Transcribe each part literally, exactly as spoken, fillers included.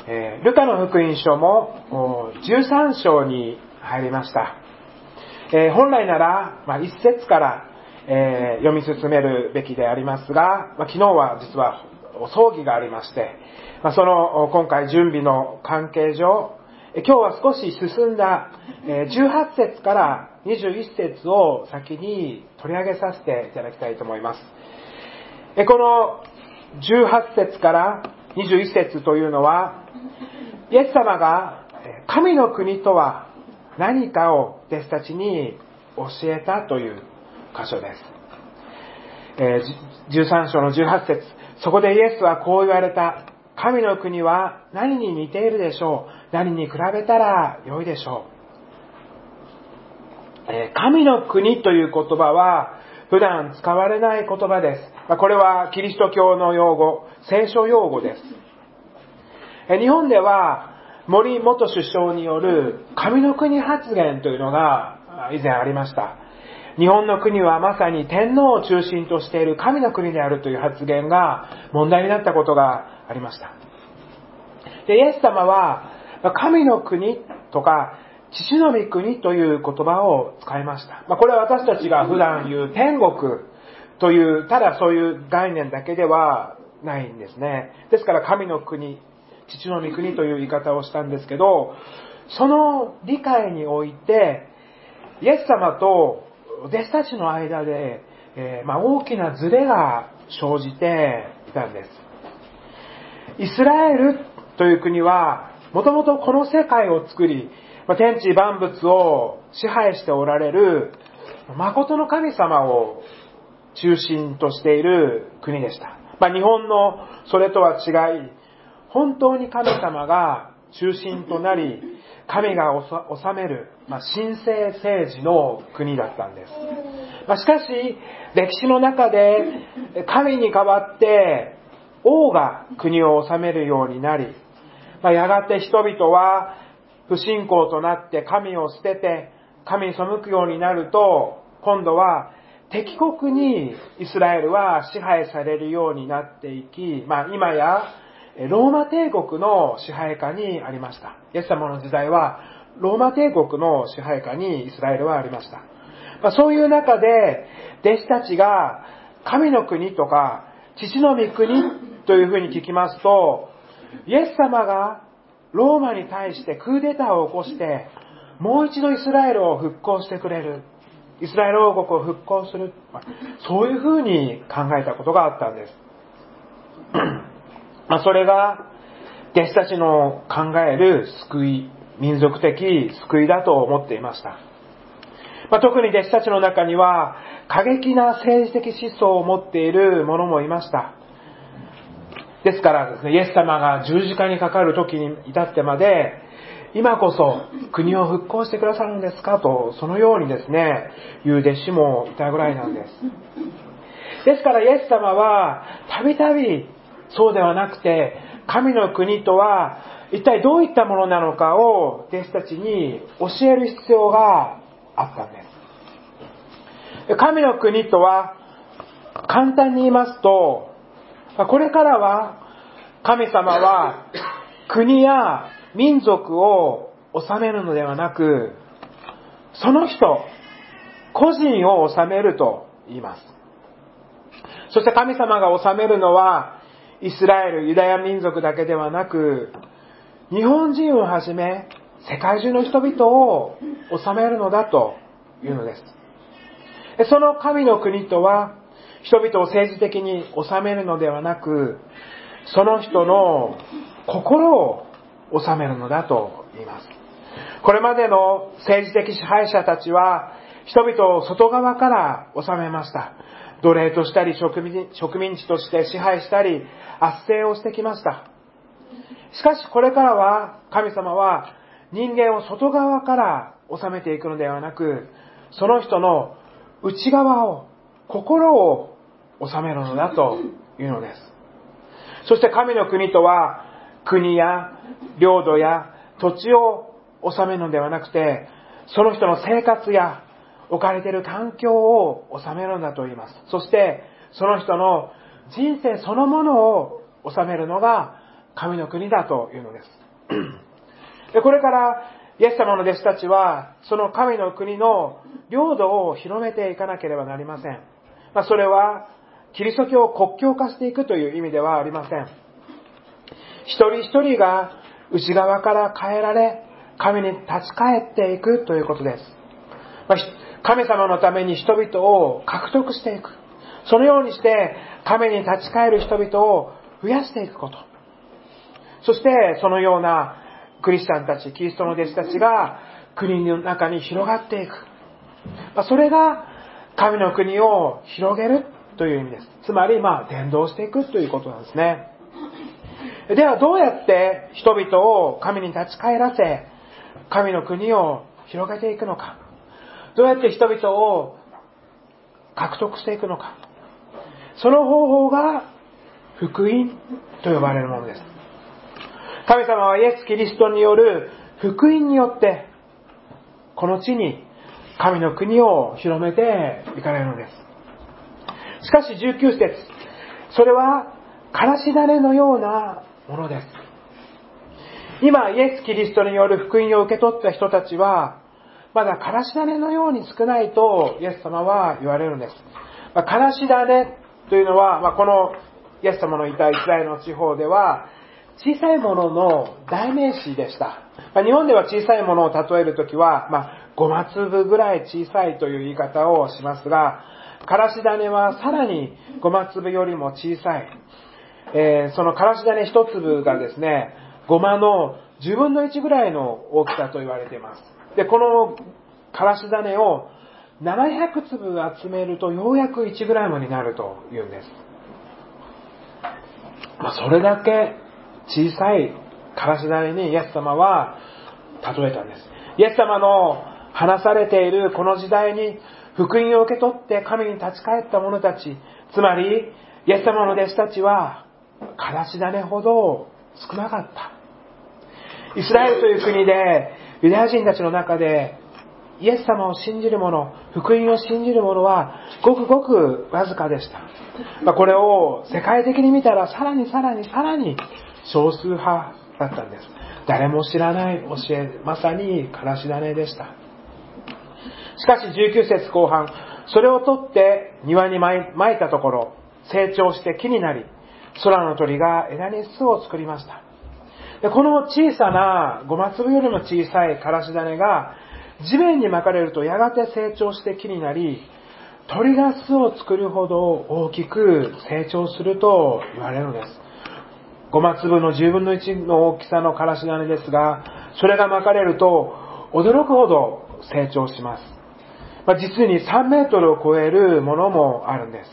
えー、ルカの福音書もじゅうさん章に入りました。えー、本来なら、まあ、いっ節から、えー、読み進めるべきでありますが、まあ、昨日は実はお葬儀がありまして、まあ、その今回準備の関係上、今日は少し進んだじゅうはち節からにじゅういっ節を先に取り上げさせていただきたいと思います。このじゅうはち節からにじゅういっ節というのは、イエス様が神の国とは何かを弟子たちに教えたという箇所です。じゅうさん章のじゅうはち節、そこでイエスはこう言われた。神の国は何に似ているでしょう。何に比べたら良いでしょう。神の国という言葉は普段使われない言葉です。これはキリスト教の用語、聖書用語です。日本では森元首相による神の国発言というのが以前ありました。日本の国はまさに天皇を中心としている神の国であるという発言が問題になったことがありました。で、イエス様は神の国とか父の御国という言葉を使いました。これは私たちが普段言う天国という、ただそういう概念だけではないんですね。ですから神の国、父の御国という言い方をしたんですけど、その理解においてイエス様と弟子たちの間で、えーまあ、大きなズレが生じていたんです。イスラエルという国はもともとこの世界を作り、まあ、天地万物を支配しておられる誠の神様を中心としている国でした。まあ、日本のそれとは違い、本当に神様が中心となり、神が治める、まあ、神聖政治の国だったんです。まあ、しかし、歴史の中で神に代わって王が国を治めるようになり、まあ、やがて人々は不信仰となって神を捨てて神に背くようになると、今度は敵国にイスラエルは支配されるようになっていき、まあ、今やローマ帝国の支配下にありました。イエス様の時代はローマ帝国の支配下にイスラエルはありました。まあ、そういう中で弟子たちが神の国とか父の御国というふうに聞きますと、イエス様がローマに対してクーデターを起こしてもう一度イスラエルを復興してくれる、イスラエル王国を復興する、そういうふうに考えたことがあったんです。まあ、それが弟子たちの考える救い、民族的救いだと思っていました。まあ、特に弟子たちの中には過激な政治的思想を持っている者もいました。ですからですね、イエス様が十字架にかかる時に至ってまで、今こそ国を復興してくださるんですかと、そのようにですね、言う弟子もいたぐらいなんです。ですからイエス様はたびたびそうではなくて、神の国とは一体どういったものなのかを弟子たちに教える必要があったんです。神の国とは簡単に言いますと、これからは神様は国や民族を治めるのではなく、その人個人を治めると言います。そして神様が治めるのはイスラエル、ユダヤ民族だけではなく、日本人をはじめ世界中の人々を治めるのだというのです。その神の国とは、人々を政治的に治めるのではなく、その人の心を治めるのだと言います。これまでの政治的支配者たちは人々を外側から治めました。奴隷としたり植民、植民地として支配したり圧政をしてきました。しかしこれからは神様は人間を外側から治めていくのではなく、その人の内側を、心を治めるのだというのです。そして神の国とは国や領土や土地を治めるのではなくて、その人の生活や置かれている環境を治めるのだと言います。そしてその人の人生そのものを治めるのが神の国だというのです。でこれからイエス様の弟子たちはその神の国の領土を広めていかなければなりません。まあ、それはキリスト教を国教化していくという意味ではありません。一人一人が内側から変えられ神に立ち返っていくということです。まあ、神様のために人々を獲得していく。そのようにして神に立ち返る人々を増やしていくこと。そしてそのようなクリスチャンたち、キリストの弟子たちが国の中に広がっていく。まあ、それが神の国を広げるという意味です。つまり、まあ、伝道していくということなんですね。では、どうやって人々を神に立ち返らせ、神の国を広げていくのか。どうやって人々を獲得していくのか。その方法が福音と呼ばれるものです。神様はイエス・キリストによる福音によって、この地に神の国を広めていかれるのです。しかしじゅうきゅう節、それはからし種のようなものです。今イエス・キリストによる福音を受け取った人たちはまだからし種のように少ないとイエス様は言われるんです。からし種というのは、まあ、このイエス様のいたイスラエルの地方では小さいものの代名詞でした。まあ、日本では小さいものを例えるときは、まあ、ごま粒ぐらい小さいという言い方をしますが、からし種はさらにごま粒よりも小さい。えー、そのからし種一粒がですね、ごまのじゅうぶんのいちぐらいの大きさと言われています。で、このからし種をななひゃく粒集めるとようやくいちグラムになるというんです。まあ、それだけ小さいからし種にイエス様は例えたんです。イエス様の話されているこの時代に福音を受け取って神に立ち返った者たち、つまりイエス様の弟子たちはからし種ほど少なかった。イスラエルという国でユダヤ人たちの中でイエス様を信じる者、福音を信じる者はごくごくわずかでした。まあ、これを世界的に見たらさらにさらにさらに少数派だったんです。誰も知らない教え、まさにからし種でした。しかしじゅうきゅう節後半、それを取って庭にまいたところ、成長して木になり、空の鳥が枝に巣を作りました。でこの小さなごま粒よりも小さいからし種が地面にまかれるとやがて成長して木になり、鳥が巣を作るほど大きく成長すると言われるのです。ごま粒のじゅうぶんのいちの大きさのからし種ですが、それがまかれると驚くほど成長します。まあ、実にさんメートルを超えるものもあるんです。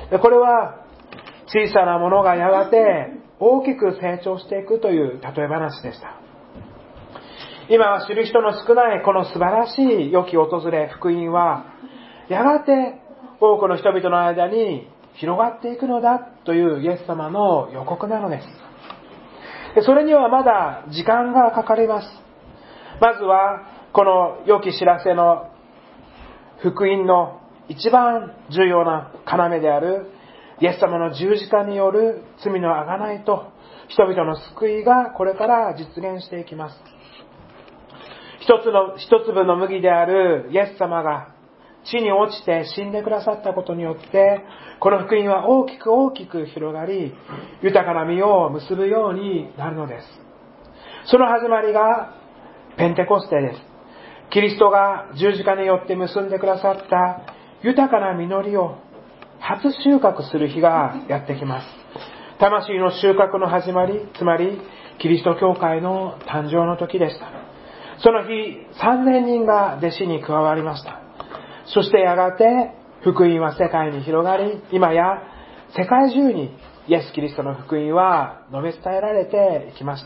でこれは小さなものがやがて大きく成長していくという例え話でした。今は知る人の少ないこの素晴らしい良き訪れ、福音はやがて多くの人々の間に広がっていくのだというイエス様の予告なのです。でそれにはまだ時間がかかります。まずはこの良き知らせの福音の一番重要な要であるイエス様の十字架による罪の贖いと人々の救いがこれから実現していきます。一つの一粒の麦であるイエス様が地に落ちて死んでくださったことによってこの福音は大きく大きく広がり豊かな実を結ぶようになるのです。その始まりがペンテコステです。キリストが十字架によって結んでくださった豊かな実りを初収穫する日がやってきます。魂の収穫の始まり、つまりキリスト教会の誕生の時でした。その日さんぜんにんが弟子に加わりました。そしてやがて福音は世界に広がり、今や世界中にイエス・キリストの福音は述べ伝えられていきました。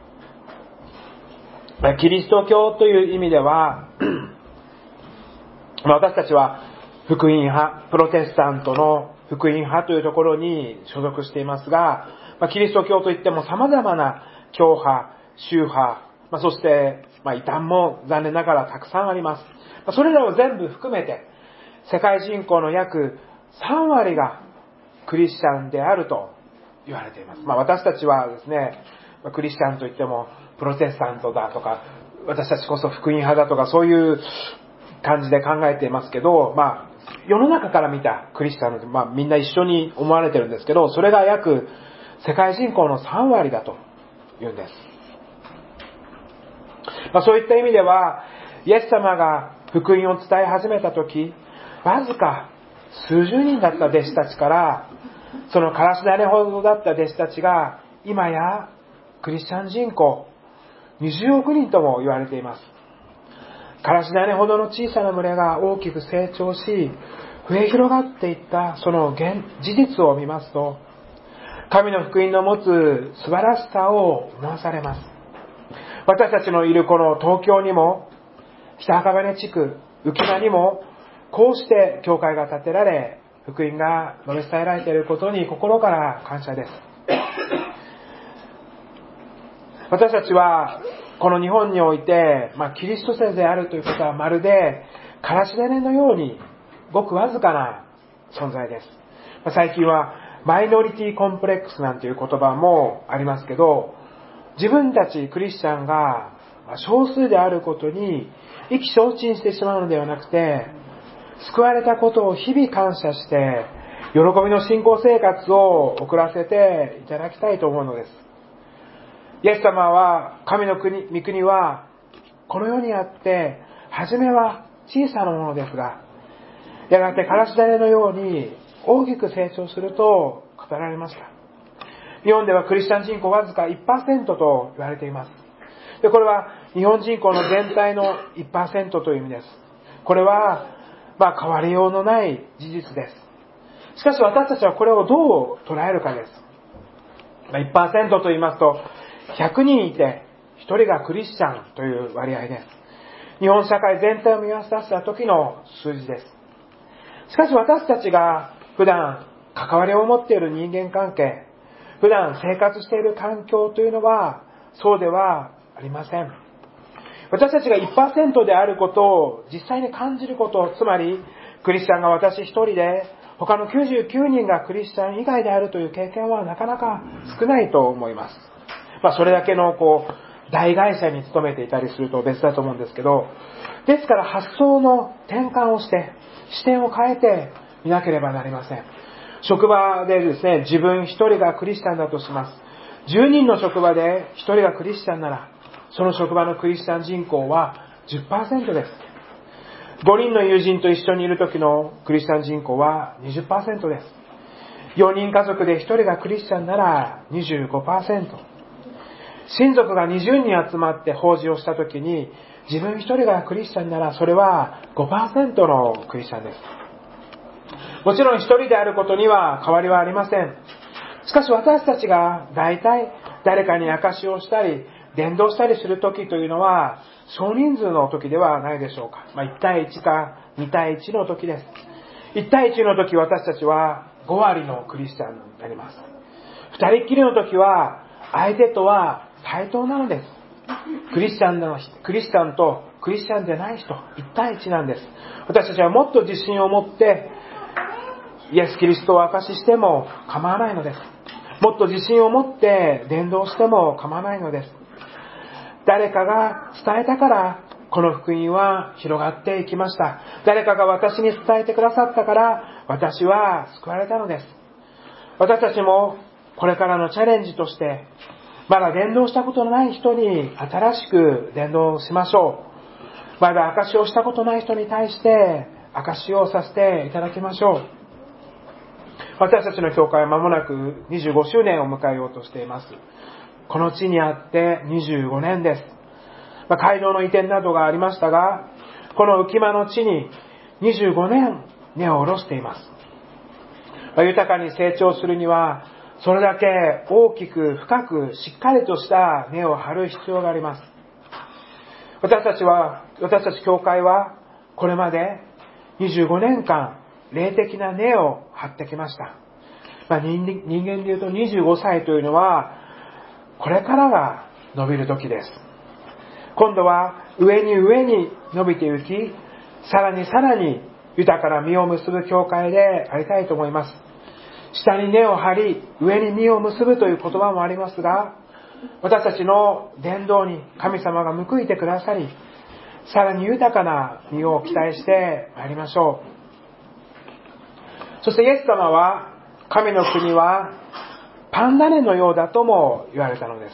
キリスト教という意味では私たちは福音派、プロテスタントの福音派というところに所属していますが、キリスト教といっても様々な教派、宗派、そして異端も残念ながらたくさんあります。それらを全部含めて世界人口の約さんわりがクリスチャンであると言われています。まあ私たちはですね、クリスチャンといってもプロテスタントだとか、私たちこそ福音派だとか、そういう感じで考えていますけど、まあ世の中から見たクリスチャンの、まあみんな一緒に思われてるんですけど、それが約世界人口のさんわりだと言うんです。まあそういった意味では、イエス様が福音を伝え始めたとき、わずか数十人だった弟子たちから、そのからし種ほどだった弟子たちが、今やクリスチャン人口にじゅうおくにんとも言われています。からし種ほどの小さな群れが大きく成長し、増え広がっていったその現事実を見ますと、神の福音の持つ素晴らしさを思わされます。私たちのいるこの東京にも、北赤羽地区、浮間にも、こうして教会が建てられ、福音が述べ伝えられていることに心から感謝です。私たちはこの日本において、まあ、キリスト者であるということはまるでからし種のようにごくわずかな存在です。まあ、最近はマイノリティコンプレックスなんていう言葉もありますけど、自分たちクリスチャンが少数であることに意気消沈してしまうのではなくて、救われたことを日々感謝して喜びの信仰生活を送らせていただきたいと思うのです。イエス様は、神の国、御国はこの世にあって、初めは小さなものですが、やがてからし種のように大きく成長すると語られました。日本ではクリスチャン人口わずか いちパーセント と言われています。で、これは日本人口の全体の いちパーセント という意味です。これは、まあ変わりようのない事実です。しかし私たちはこれをどう捉えるかです。まあ、いちパーセント と言いますと、ひゃくにんいてひとりがクリスチャンという割合です。日本社会全体を見渡した時の数字です。しかし私たちが普段関わりを持っている人間関係、普段生活している環境というのはそうではありません。私たちが いちパーセント であることを実際に感じること、つまりクリスチャンが私一人で他のきゅうじゅうきゅうにんがクリスチャン以外であるという経験はなかなか少ないと思います。まあそれだけのこう大会社に勤めていたりすると別だと思うんですけど、ですから発想の転換をして視点を変えてみなければなりません。職場でですね、自分一人がクリスチャンだとします。じゅうにんの職場で一人がクリスチャンなら、その職場のクリスチャン人口は じゅっパーセント です。ごにんの友人と一緒にいる時のクリスチャン人口は にじゅっパーセント です。よにん家族でひとりがクリスチャンなら にじゅうごパーセント。親族がにじゅうにん集まって法事をした時に自分一人がクリスチャンならそれは ごパーセント のクリスチャンです。もちろん一人であることには変わりはありません。しかし私たちが大体誰かに証しをしたり伝道したりする時というのは少人数の時ではないでしょうか。まあ、いち対いちかに対いちの時です。いち対いちの時私たちはごわりのクリスチャンになります。ふたりっきりの時は相手とは対等なのです。クリスチャンのクリスチャンとクリスチャンでない人いち対いちなんです。私たちはもっと自信を持ってイエス・キリストを証ししても構わないのです。もっと自信を持って伝道しても構わないのです。誰かが伝えたからこの福音は広がっていきました。誰かが私に伝えてくださったから私は救われたのです。私たちもこれからのチャレンジとしてまだ伝道したことのない人に新しく伝道しましょう。まだ証しをしたことない人に対して証しをさせていただきましょう。私たちの教会は間もなくにじゅうごしゅうねんを迎えようとしています。この地にあってにじゅうごねんです。まあ、街道の移転などがありましたが、この浮間の地ににじゅうごねん根を下ろしています。まあ、豊かに成長するにはそれだけ大きく深くしっかりとした根を張る必要があります。私たちは、私たち教会はこれまでにじゅうごねんかん霊的な根を張ってきました。まあ、人, 人間で言うとにじゅうごさいというのはこれからが伸びる時です。今度は上に上に伸びていき、さらにさらに豊かな実を結ぶ教会でありたいと思います。 下に根を張り上に実を結ぶという言葉もありますが、私たちの伝道に神様が報いてくださり、さらに豊かな実を期待してまいりましょう。そしてイエス様は、神の国はパン種のようだとも言われたのです。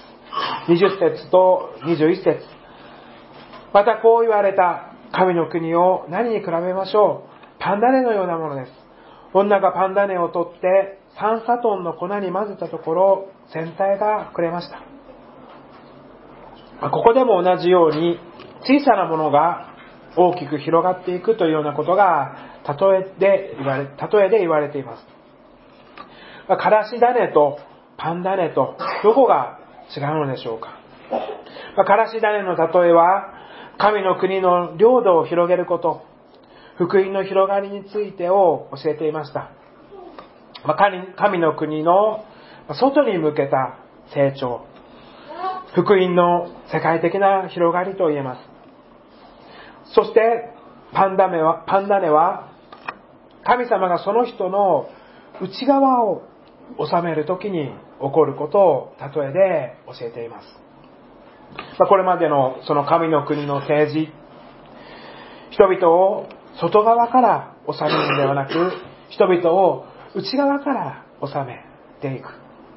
にじゅっ節とにじゅういっ節。またこう言われた。神の国を何に比べましょう。パン種のようなものです。女がパン種を取ってさんサトンの粉に混ぜたところ、全体が膨れました。ここでも同じように小さなものが大きく広がっていくというようなことが例えで言われ、例えで言われています。からし種とパン種とどこが違うのでしょうか。からし種の例えは、神の国の領土を広げること、福音の広がりについてを教えていました。神の国の外に向けた成長、福音の世界的な広がりと言えます。そしてパン種は、パン種は神様がその人の内側を治めるときに起こることを例えで教えています。これまでのその神の国の政治、人々を外側から治めるのではなく、人々を内側から治めていく。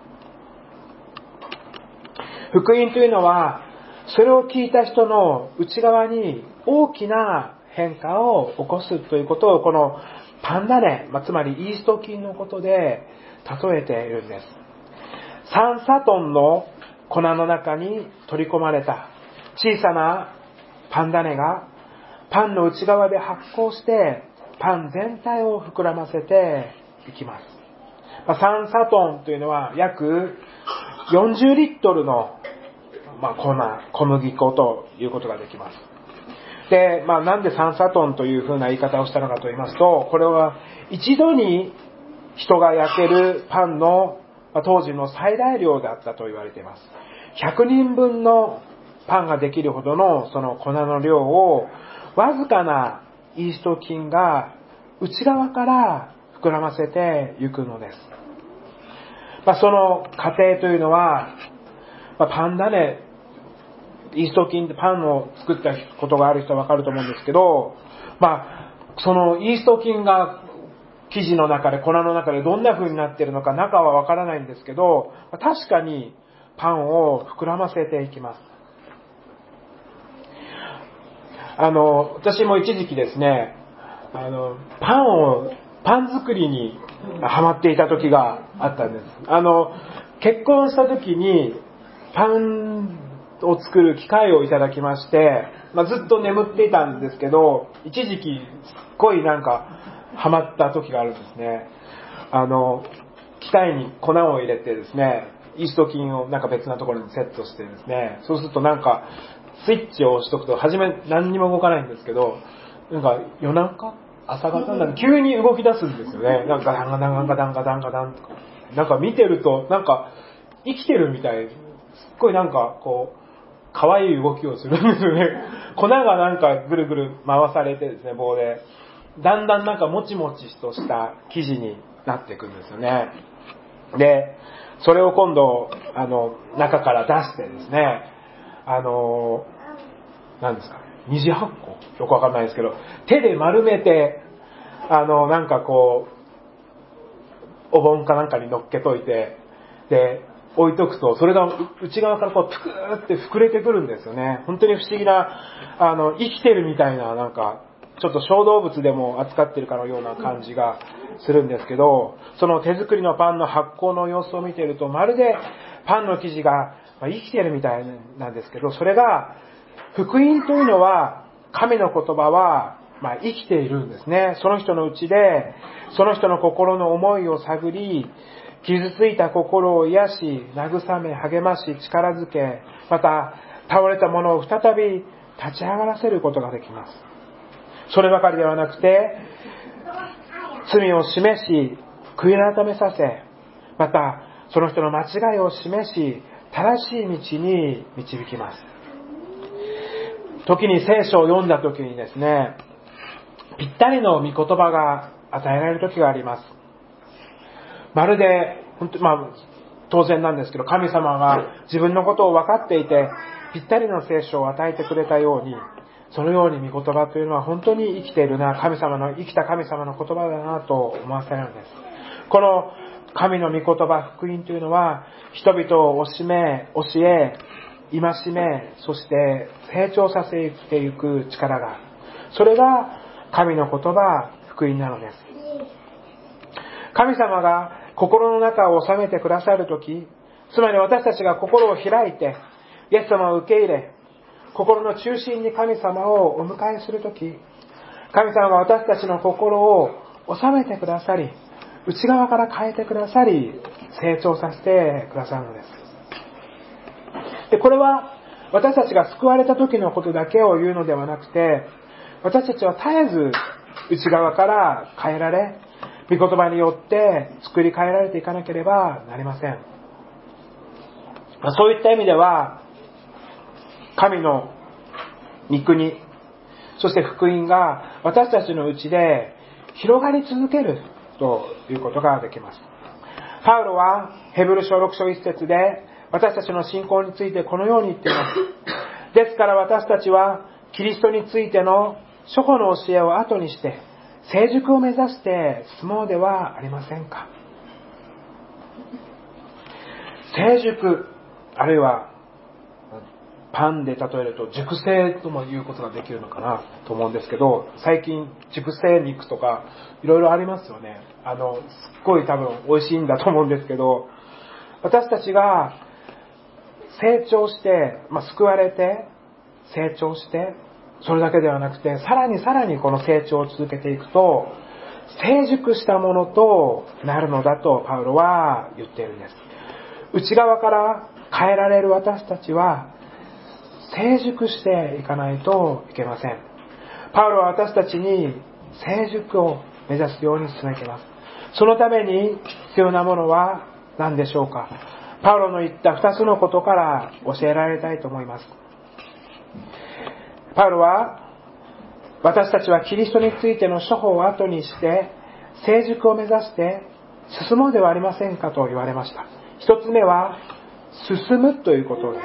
福音というのは、それを聞いた人の内側に大きな変化を起こすということを、このパン種、つまりイースト菌のことで例えているんです。さんサトンの粉の中に取り込まれた小さなパン種がパンの内側で発酵してパン全体を膨らませていきます。さんサトンというのは約よんじゅうリットルの粉、小麦粉ということができます。で、まあ、なんでさんサトンというふうな言い方をしたのかと言いますと、これは一度に人が焼けるパンの当時の最大量だったと言われています。ひゃくにんぶんのパンができるほどのその粉の量をわずかなイースト菌が内側から膨らませていくのです。まあ、その過程というのは、まあ、パン種、イースト菌でパンを作ったことがある人はわかると思うんですけど、まあ、そのイースト菌が生地の中で、粉の中でどんな風になっているのか中はわからないんですけど、確かにパンを膨らませていきます。あの、私も一時期ですね、あの、パンを、パン作りにハマっていた時があったんです。あの、結婚した時にパンを作る機会をいただきまして、まあ、ずっと眠っていたんですけど、一時期すっごいなんかハマった時があるんですね。あの、機械に粉を入れてですね、イースト菌をなんか別なところにセットしてですね、そうするとなんかスイッチを押しとくと初め何にも動かないんですけど、なんか夜中朝方なんか急に動き出すんですよね。なんかダンガダンガダンガダンガダンとか。なんか見てるとなんか生きてるみたい。すっごいなんかこう可愛い動きをするんですよね。粉がなんかぐるぐる回されてですね、棒で。だんだんなんかもちもちとした生地になっていくんですよね。で、それを今度、あの、中から出してですね、あの、何ですか、二次発酵よくわかんないですけど、手で丸めて、あの、なんかこう、お盆かなんかに乗っけといて、で、置いとくと、それが内側からこう、ぷくーって膨れてくるんですよね。本当に不思議な、あの、生きてるみたいな、なんか、ちょっと小動物でも扱ってるかのような感じがするんですけど、その手作りのパンの発酵の様子を見ていると、まるでパンの生地が生きてるみたいなんですけど、それが、福音というのは、神の言葉は、まあ、生きているんですね。その人のうちで、その人の心の思いを探り、傷ついた心を癒し、慰め、励まし、力づけ、また、倒れたものを再び立ち上がらせることができます。そればかりではなくて、罪を示し、悔い改めさせ、また、その人の間違いを示し、正しい道に導きます。時に聖書を読んだ時にですね、ぴったりの御言葉が与えられる時があります。 まるで本当、まあ、当然なんですけど、神様が自分のことを分かっていてぴったりの聖書を与えてくれたように、そのように御言葉というのは本当に生きているな、神様の生きた神様の言葉だなと思わせるんです。この神の御言葉、福音というのは人々を教え、教え、戒め、そして成長させていく力がある。それが神の言葉、福音なのです。神様が心の中を収めてくださるとき、つまり私たちが心を開いてイエス様を受け入れ、心の中心に神様をお迎えするとき、神様が私たちの心を収めてくださり、内側から変えてくださり、成長させてくださるのです。で、これは私たちが救われた時のことだけを言うのではなくて、私たちは絶えず内側から変えられ、御言葉によって作り変えられていかなければなりません。そういった意味では、神の御国、そして福音が私たちのうちで広がり続けるということができます。パウロはヘブル書ろく章いち節で私たちの信仰についてこのように言っています。ですから私たちはキリストについての諸々の教えを後にして成熟を目指して進もうではありませんか。成熟、あるいはパンで例えると熟成とも言うことができるのかなと思うんですけど、最近熟成肉とかいろいろありますよね。あのすっごい多分美味しいんだと思うんですけど、私たちが成長して、まあ、救われて成長して、それだけではなくてさらにさらにこの成長を続けていくと成熟したものとなるのだとパウロは言っているんです。内側から変えられる私たちは成熟していかないといけません。パウロは私たちに成熟を目指すように進めています。そのために必要なものは何でしょうか。パウロの言った二つのことから教えられたいと思います。パウロは私たちはキリストについての諸法を後にして成熟を目指して進もうではありませんかと言われました。一つ目は進むということです。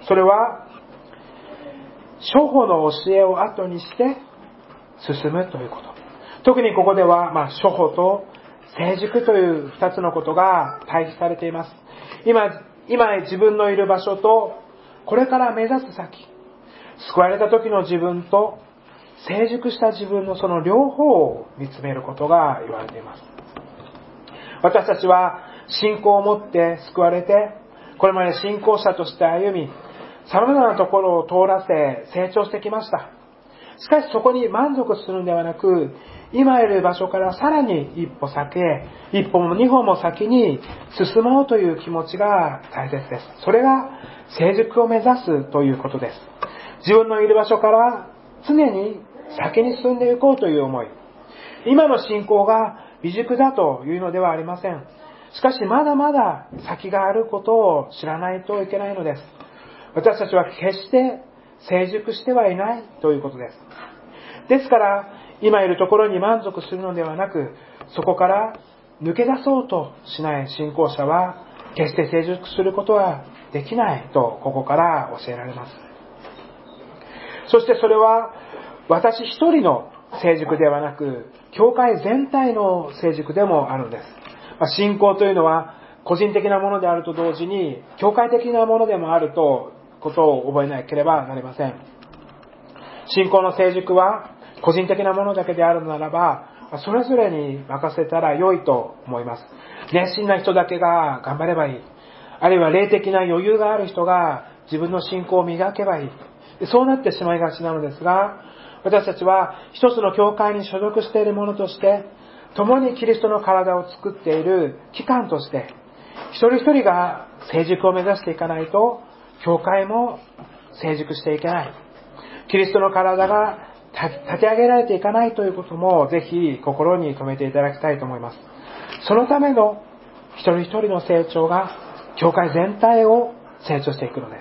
それは諸法の教えを後にして進むということ。特にここでは、まあ、諸法と成熟という二つのことが対比されています。今、今自分のいる場所とこれから目指す先、救われた時の自分と成熟した自分のその両方を見つめることが言われています。私たちは信仰を持って救われて、これまで信仰者として歩み、様々なところを通らせ成長してきました。しかしそこに満足するのではなく、今いる場所からさらに一歩先へ、一歩も二歩も先に進もうという気持ちが大切です。それが成熟を目指すということです。自分のいる場所から常に先に進んでいこうという思い。今の信仰が未熟だというのではありません。しかしまだまだ先があることを知らないといけないのです。私たちは決して成熟してはいないということです。ですから今いるところに満足するのではなく、そこから抜け出そうとしない信仰者は決して成熟することはできないとここから教えられます。そしてそれは私一人の成熟ではなく、教会全体の成熟でもあるんです。信仰というのは個人的なものであると同時に教会的なものでもあるとことを覚えなければなりません。信仰の成熟は個人的なものだけであるならば、それぞれに任せたら良いと思います。熱心な人だけが頑張ればいい。あるいは霊的な余裕がある人が自分の信仰を磨けばいい。そうなってしまいがちなのですが、私たちは一つの教会に所属している者として、共にキリストの体を作っている機関として、一人一人が成熟を目指していかないと、教会も成熟していけない。キリストの体が立て上げられていかないということも、ぜひ心に留めていただきたいと思います。そのための一人一人の成長が、教会全体を成長していくのです。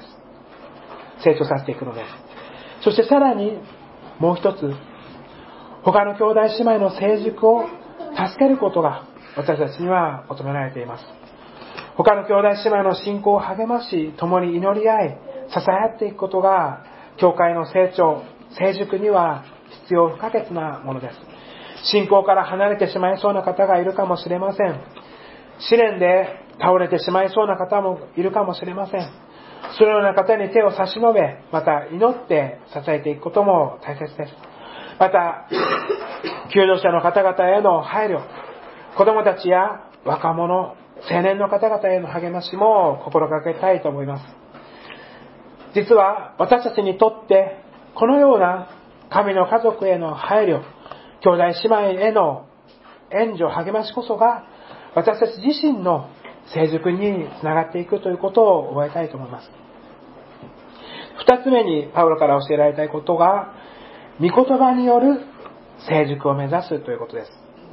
成長させていくのです。そしてさらに、もう一つ、他の兄弟姉妹の成熟を助けることが、 私たちには求められています。他の兄弟姉妹の信仰を励まし、共に祈り合い、支え合っていくことが、教会の成長、成熟には必要不可欠なものです。信仰から離れてしまいそうな方がいるかもしれません。試練で倒れてしまいそうな方もいるかもしれません。そのような方に手を差し伸べ、また祈って支えていくことも大切です。また、救助者の方々への配慮、子供たちや若者、青年の方々への励ましも心がけたいと思います。実は私たちにとってこのような神の家族への配慮、兄弟姉妹への援助、励ましこそが私たち自身の成熟につながっていくということを覚えたいと思います。二つ目にパウロから教えられたいことが、御言葉による成熟を目指すということです。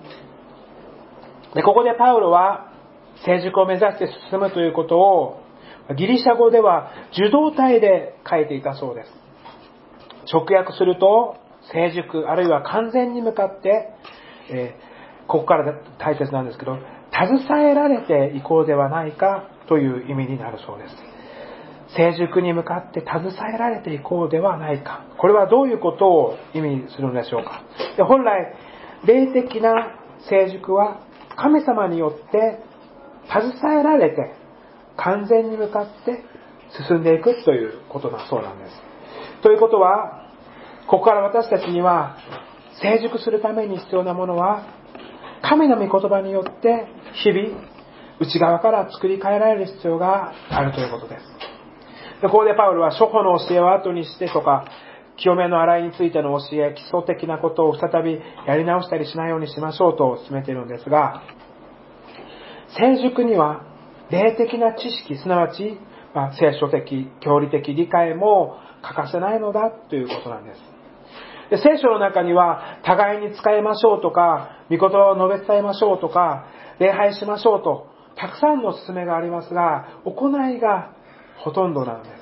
で、ここでパウロは成熟を目指して進むということをギリシャ語では受動体で書いていたそうです。直訳すると成熟あるいは完全に向かって、えー、ここから大切なんですけど、携えられていこうではないかという意味になるそうです。成熟に向かって携えられていこうではないか。これはどういうことを意味するのでしょうか。で、本来霊的な成熟は神様によって携えられて完全に向かって進んでいくということだそうなんです。ということは、ここから私たちには成熟するために必要なものは、神の御言葉によって日々内側から作り変えられる必要があるということです。で、ここでパウロは諸法の教えを後にしてとか、清めの洗いについての教え、基礎的なことを再びやり直したりしないようにしましょうと進めているのですが、成熟には霊的な知識、すなわち、まあ、聖書的、教理的理解も欠かせないのだということなんです。で、聖書の中には互いに使いましょうとか、御言葉を述べ伝えましょうとか、礼拝しましょうとたくさんの勧めがありますが、行いがほとんどなんです。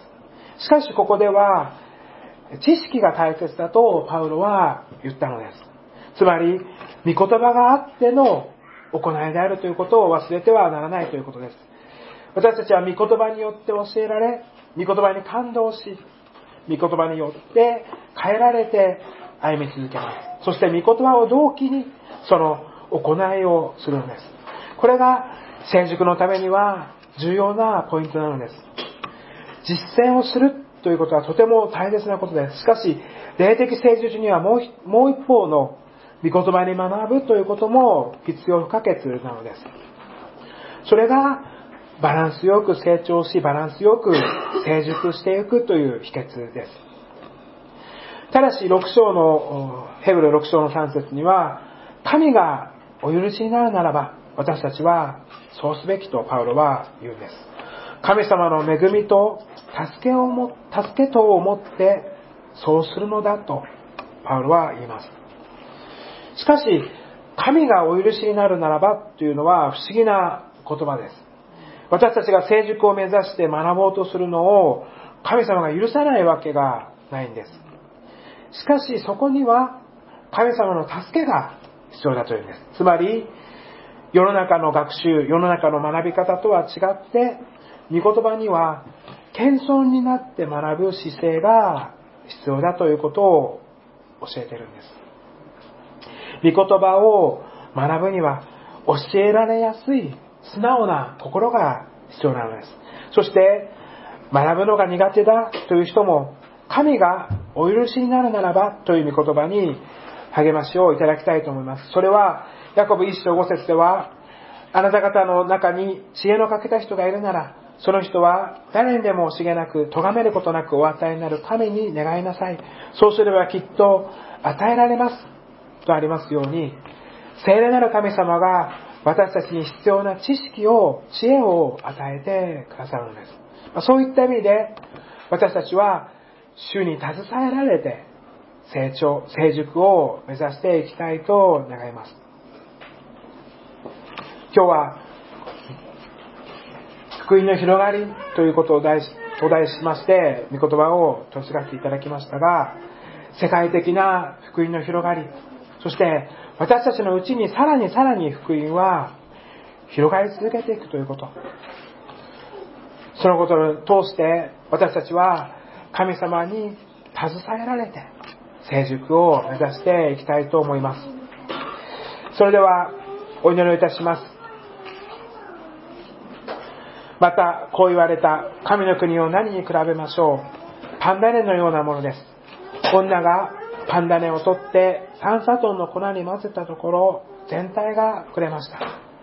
しかしここでは知識が大切だとパウロは言ったのです。つまり御言葉があっての行いであるということを忘れてはならないということです。私たちは御言葉によって教えられ、御言葉に感動し、御言葉によって変えられて歩み続けます。そして御言葉を動機にその行いをするのです。これが成熟のためには重要なポイントなのです。実践をするということはとても大切なことです。しかし霊的成熟にはもうもう一方の御言葉に学ぶということも必要不可欠なのです。それがバランスよく成長し、バランスよく成熟していくという秘訣です。ただしろく章のヘブルろく章のさん節には、神がお許しになるならば私たちはそうすべきとパウロは言うんです。神様の恵みと助けをも助けとをもってそうするのだとパウロは言います。しかし神がお許しになるならばというのは不思議な言葉です。私たちが成熟を目指して学ぼうとするのを神様が許さないわけがないんです。しかしそこには神様の助けが必要だというんです。つまり世の中の学習、世の中の学び方とは違って、御言葉には謙遜になって学ぶ姿勢が必要だということを教えているんです。御言葉を学ぶには教えられやすい素直な心が必要なのです。そして学ぶのが苦手だという人も、神がお許しになるならばという御言葉に励ましをいただきたいと思います。それはヤコブ一章五節では、あなた方の中に知恵の欠けた人がいるなら、その人は誰にでも惜しげなく咎めることなくお与えになる神に願いなさい。そうすればきっと与えられますとありますように、聖霊なる神様が私たちに必要な知識を、知恵を与えてくださるのです。そういった意味で私たちは主に携えられて成長、成熟を目指していきたいと願います。今日は福音の広がりということを題し、と題しまして御言葉を取り継がせていただきましたが、世界的な福音の広がり、そして私たちのうちにさらにさらに福音は広がり続けていくということ、そのことを通して私たちは神様に携えられて成熟を目指していきたいと思います。それではお祈りをいたします。またこう言われた。神の国を何に比べましょう。パン種のようなものです。女がパン種を取って三砂糖の粉に混ぜたところ、全体がくれました。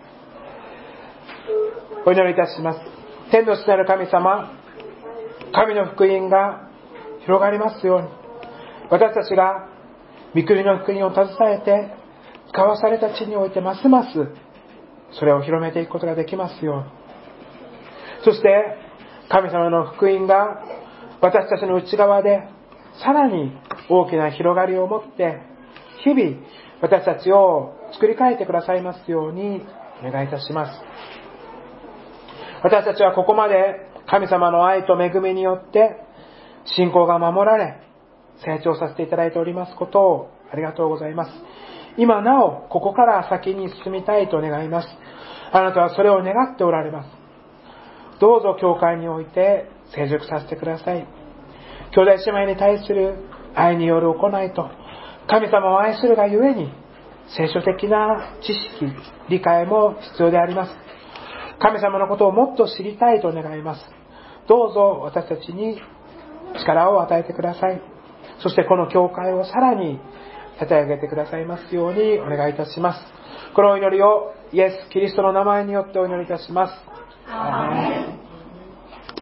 お祈りいたします。天の父なる神様、神の福音が広がりますように、私たちが御国の福音を携えて使わされた地においてますますそれを広めていくことができますように、そして神様の福音が私たちの内側でさらに大きな広がりを持って日々私たちを作り変えてくださいますようにお願いいたします。私たちはここまで神様の愛と恵みによって信仰が守られ成長させていただいておりますことをありがとうございます。今なおここから先に進みたいと願います。あなたはそれを願っておられます。どうぞ教会において成熟させてください。兄弟姉妹に対する愛による行いと神様を愛するがゆえに聖書的な知識理解も必要であります。神様のことをもっと知りたいと願います。どうぞ私たちに力を与えてください。そしてこの教会をさらに立て上げてくださいますようにお願いいたします。このお祈りをイエス・キリストの名前によってお祈りいたします。アーメン。